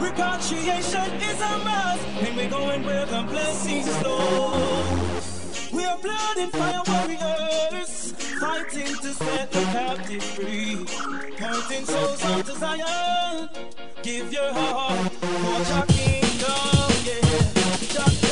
Reconciliation is a must, and we're going where the blessings flow. We are blood and fire warriors, fighting to set the captive free, pointing souls unto Zion. Give your heart for your kingdom, yeah.